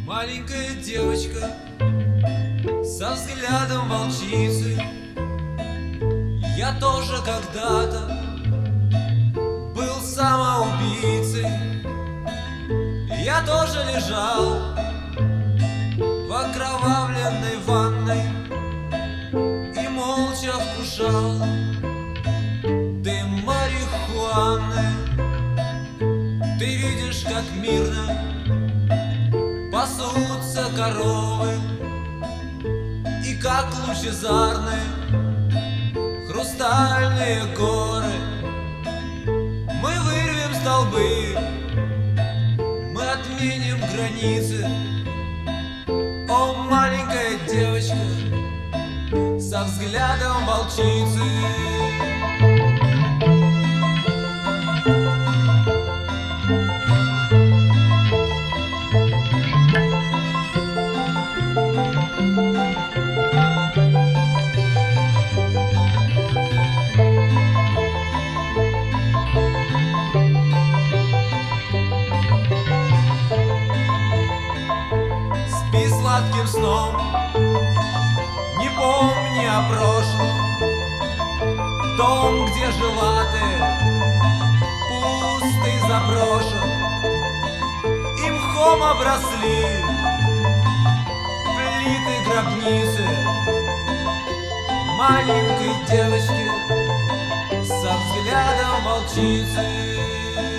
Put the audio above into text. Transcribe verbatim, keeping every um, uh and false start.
Маленькая девочка со взглядом волчицы. Я тоже когда-то был самоубийцей. Я тоже лежал в окровавленной ванной и молча вкушал дым марихуаны. Ты видишь, как мирно пасутся коровы, и как лучезарны хрустальные горы. Мы вырвем столбы, мы отменим границы. О, маленькая девочка со взглядом волчицы. Спи сладким сном, не помни о прошлом. Дом, где жила ты, пуст и заброшен, и мхом обросли плиты гробницы маленькой девочки со взглядом волчицы.